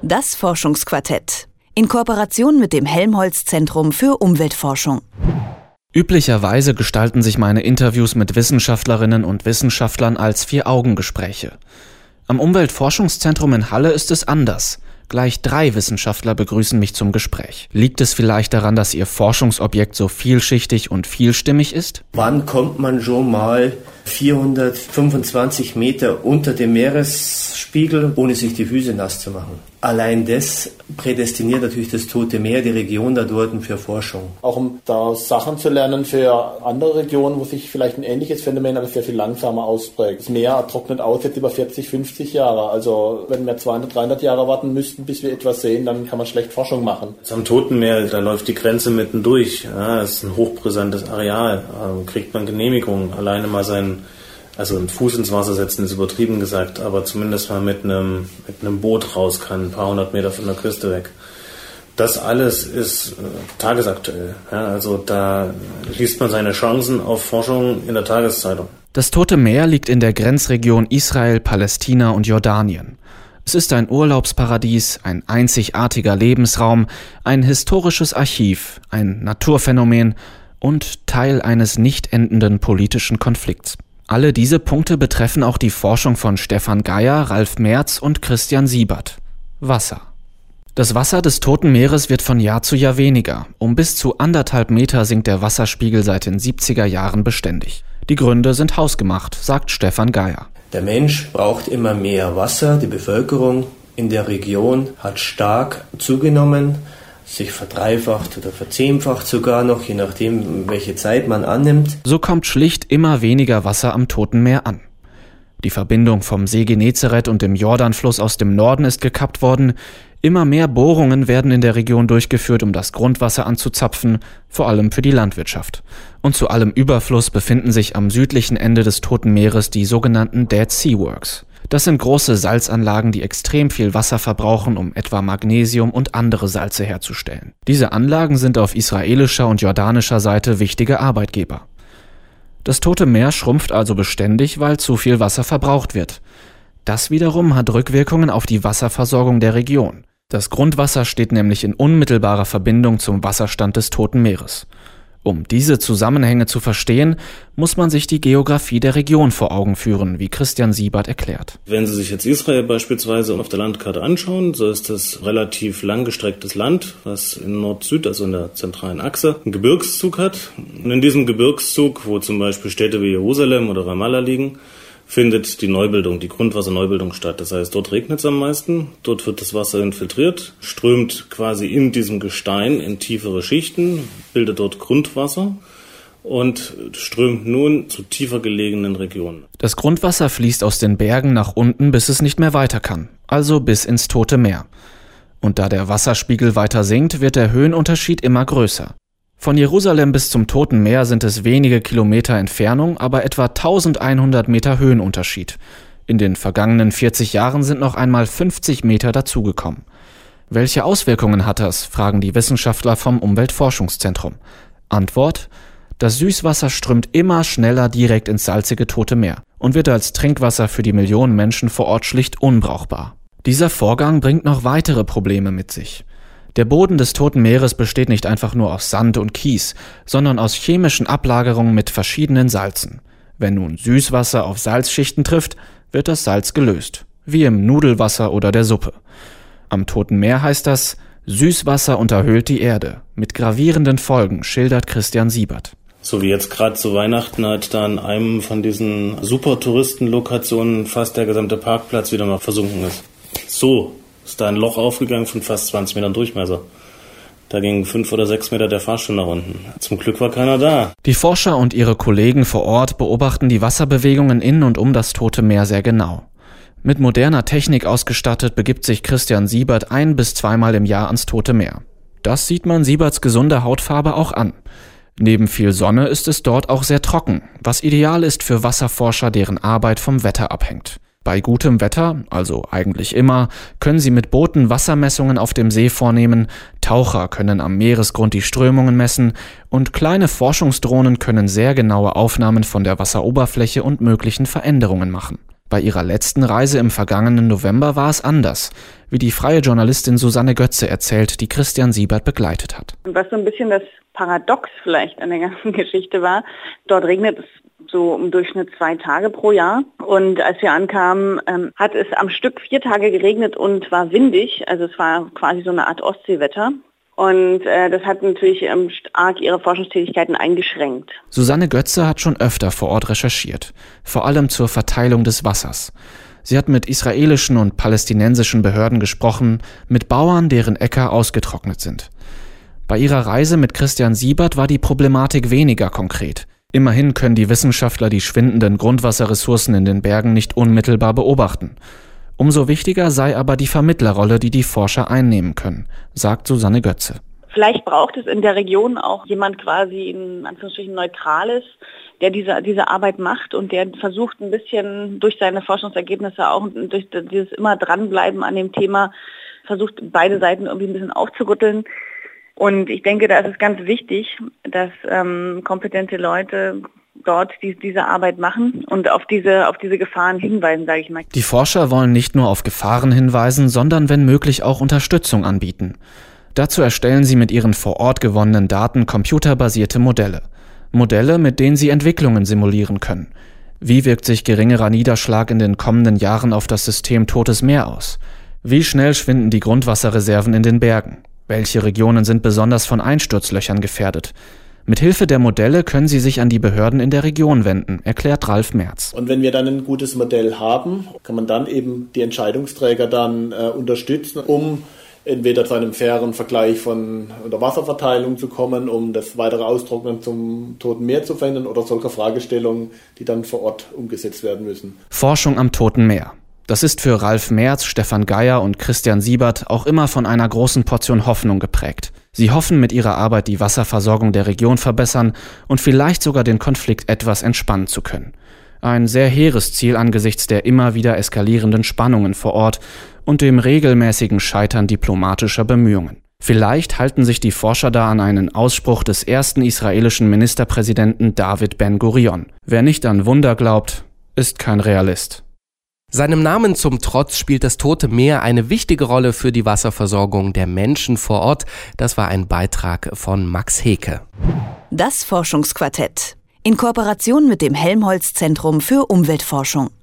Das Forschungsquartett. In Kooperation mit dem Helmholtz-Zentrum für Umweltforschung. Üblicherweise gestalten sich meine Interviews mit Wissenschaftlerinnen und Wissenschaftlern als 4-Augen-Gespräche. Am Umweltforschungszentrum in Halle ist es anders. Gleich 3 Wissenschaftler begrüßen mich zum Gespräch. Liegt es vielleicht daran, dass Ihr Forschungsobjekt so vielschichtig und vielstimmig ist? Wann kommt man schon mal 425 Meter unter dem Meeresspiegel, ohne sich die Füße nass zu machen? Allein das prädestiniert natürlich das Tote Meer, die Region da dort für Forschung. Auch um da Sachen zu lernen für andere Regionen, wo sich vielleicht ein ähnliches Phänomen, aber sehr viel langsamer ausprägt. Das Meer trocknet aus jetzt über 40, 50 Jahre. Also wenn wir 200, 300 Jahre warten müssten, bis wir etwas sehen, dann kann man schlecht Forschung machen. Am Toten Meer, da läuft die Grenze mittendurch. Ja, das ist ein hochbrisantes Areal. Kriegt man Genehmigung, alleine mal einen Fuß ins Wasser setzen ist übertrieben gesagt, aber zumindest mal mit einem Boot raus kann, ein paar hundert Meter von der Küste weg. Das alles ist tagesaktuell. Ja, also da liest man seine Chancen auf Forschung in der Tageszeitung. Das Tote Meer liegt in der Grenzregion Israel, Palästina und Jordanien. Es ist ein Urlaubsparadies, ein einzigartiger Lebensraum, ein historisches Archiv, ein Naturphänomen und Teil eines nicht endenden politischen Konflikts. Alle diese Punkte betreffen auch die Forschung von Stefan Geier, Ralf Merz und Christian Siebert. Wasser. Das Wasser des Toten Meeres wird von Jahr zu Jahr weniger. Um bis zu 1,5 Meter sinkt der Wasserspiegel seit den 70er Jahren beständig. Die Gründe sind hausgemacht, sagt Stefan Geier. Der Mensch braucht immer mehr Wasser. Die Bevölkerung in der Region hat stark zugenommen, sich verdreifacht oder verzehnfacht sogar noch, je nachdem, welche Zeit man annimmt. So kommt schlicht immer weniger Wasser am Toten Meer an. Die Verbindung vom See Genezareth und dem Jordanfluss aus dem Norden ist gekappt worden. Immer mehr Bohrungen werden in der Region durchgeführt, um das Grundwasser anzuzapfen, vor allem für die Landwirtschaft. Und zu allem Überfluss befinden sich am südlichen Ende des Toten Meeres die sogenannten Dead Sea Works. Das sind große Salzanlagen, die extrem viel Wasser verbrauchen, um etwa Magnesium und andere Salze herzustellen. Diese Anlagen sind auf israelischer und jordanischer Seite wichtige Arbeitgeber. Das Tote Meer schrumpft also beständig, weil zu viel Wasser verbraucht wird. Das wiederum hat Rückwirkungen auf die Wasserversorgung der Region. Das Grundwasser steht nämlich in unmittelbarer Verbindung zum Wasserstand des Toten Meeres. Um diese Zusammenhänge zu verstehen, muss man sich die Geografie der Region vor Augen führen, wie Christian Siebert erklärt. Wenn Sie sich jetzt Israel beispielsweise auf der Landkarte anschauen, so ist das relativ langgestrecktes Land, was in Nord-Süd, also in der zentralen Achse, einen Gebirgszug hat. Und in diesem Gebirgszug, wo zum Beispiel Städte wie Jerusalem oder Ramallah liegen, findet die Neubildung, die Grundwasserneubildung statt. Das heißt, dort regnet es am meisten, dort wird das Wasser infiltriert, strömt quasi in diesem Gestein in tiefere Schichten, bildet dort Grundwasser und strömt nun zu tiefer gelegenen Regionen. Das Grundwasser fließt aus den Bergen nach unten, bis es nicht mehr weiter kann, also bis ins Tote Meer. Und da der Wasserspiegel weiter sinkt, wird der Höhenunterschied immer größer. Von Jerusalem bis zum Toten Meer sind es wenige Kilometer Entfernung, aber etwa 1100 Meter Höhenunterschied. In den vergangenen 40 Jahren sind noch einmal 50 Meter dazugekommen. Welche Auswirkungen hat das, fragen die Wissenschaftler vom Umweltforschungszentrum. Antwort: Das Süßwasser strömt immer schneller direkt ins salzige Tote Meer und wird als Trinkwasser für die Millionen Menschen vor Ort schlicht unbrauchbar. Dieser Vorgang bringt noch weitere Probleme mit sich. Der Boden des Toten Meeres besteht nicht einfach nur aus Sand und Kies, sondern aus chemischen Ablagerungen mit verschiedenen Salzen. Wenn nun Süßwasser auf Salzschichten trifft, wird das Salz gelöst, wie im Nudelwasser oder der Suppe. Am Toten Meer heißt das: Süßwasser unterhöhlt die Erde. Mit gravierenden Folgen, schildert Christian Siebert. So wie jetzt gerade zu Weihnachten halt da an einem von diesen super Touristenlokationen fast der gesamte Parkplatz wieder mal versunken ist. So ist da ein Loch aufgegangen von fast 20 Metern Durchmesser. Da ging 5 oder 6 Meter der Fahrstuhl nach unten. Zum Glück war keiner da. Die Forscher und ihre Kollegen vor Ort beobachten die Wasserbewegungen in und um das Tote Meer sehr genau. Mit moderner Technik ausgestattet begibt sich Christian Siebert 1- bis 2-mal im Jahr ans Tote Meer. Das sieht man Sieberts gesunder Hautfarbe auch an. Neben viel Sonne ist es dort auch sehr trocken, was ideal ist für Wasserforscher, deren Arbeit vom Wetter abhängt. Bei gutem Wetter, also eigentlich immer, können sie mit Booten Wassermessungen auf dem See vornehmen, Taucher können am Meeresgrund die Strömungen messen und kleine Forschungsdrohnen können sehr genaue Aufnahmen von der Wasseroberfläche und möglichen Veränderungen machen. Bei ihrer letzten Reise im vergangenen November war es anders, wie die freie Journalistin Susanne Götze erzählt, die Christian Siebert begleitet hat. Was so ein bisschen das Paradox vielleicht an der ganzen Geschichte war, dort regnet es so im Durchschnitt 2 Tage pro Jahr. Und als wir ankamen, hat es am Stück 4 Tage geregnet und war windig. Also es war quasi so eine Art Ostseewetter. Und das hat natürlich arg ihre Forschungstätigkeiten eingeschränkt. Susanne Götze hat schon öfter vor Ort recherchiert, vor allem zur Verteilung des Wassers. Sie hat mit israelischen und palästinensischen Behörden gesprochen, mit Bauern, deren Äcker ausgetrocknet sind. Bei ihrer Reise mit Christian Siebert war die Problematik weniger konkret. Immerhin können die Wissenschaftler die schwindenden Grundwasserressourcen in den Bergen nicht unmittelbar beobachten. Umso wichtiger sei aber die Vermittlerrolle, die die Forscher einnehmen können, sagt Susanne Götze. Vielleicht braucht es in der Region auch jemand quasi in Anführungsstrichen Neutrales, der diese Arbeit macht und der versucht ein bisschen durch seine Forschungsergebnisse auch und durch dieses immer dranbleiben an dem Thema, versucht beide Seiten irgendwie ein bisschen aufzurütteln. Und ich denke, da ist es ganz wichtig, dass kompetente Leute dort diese Arbeit machen und auf diese Gefahren hinweisen, sage ich mal. Die Forscher wollen nicht nur auf Gefahren hinweisen, sondern wenn möglich auch Unterstützung anbieten. Dazu erstellen sie mit ihren vor Ort gewonnenen Daten computerbasierte Modelle. Modelle, mit denen sie Entwicklungen simulieren können. Wie wirkt sich geringerer Niederschlag in den kommenden Jahren auf das System Totes Meer aus? Wie schnell schwinden die Grundwasserreserven in den Bergen? Welche Regionen sind besonders von Einsturzlöchern gefährdet? Mithilfe der Modelle können sie sich an die Behörden in der Region wenden, erklärt Ralf Merz. Und wenn wir dann ein gutes Modell haben, kann man dann eben die Entscheidungsträger dann unterstützen, um entweder zu einem fairen Vergleich von der Wasserverteilung zu kommen, um das weitere Austrocknen zum Toten Meer zu verhindern oder solcher Fragestellungen, die dann vor Ort umgesetzt werden müssen. Forschung am Toten Meer. Das ist für Ralf Merz, Stefan Geier und Christian Siebert auch immer von einer großen Portion Hoffnung geprägt. Sie hoffen, mit ihrer Arbeit die Wasserversorgung der Region verbessern und vielleicht sogar den Konflikt etwas entspannen zu können. Ein sehr hehres Ziel angesichts der immer wieder eskalierenden Spannungen vor Ort und dem regelmäßigen Scheitern diplomatischer Bemühungen. Vielleicht halten sich die Forscher da an einen Ausspruch des ersten israelischen Ministerpräsidenten David Ben-Gurion. Wer nicht an Wunder glaubt, ist kein Realist. Seinem Namen zum Trotz spielt das Tote Meer eine wichtige Rolle für die Wasserversorgung der Menschen vor Ort. Das war ein Beitrag von Max Heke. Das Forschungsquartett in Kooperation mit dem Helmholtz Zentrum für Umweltforschung.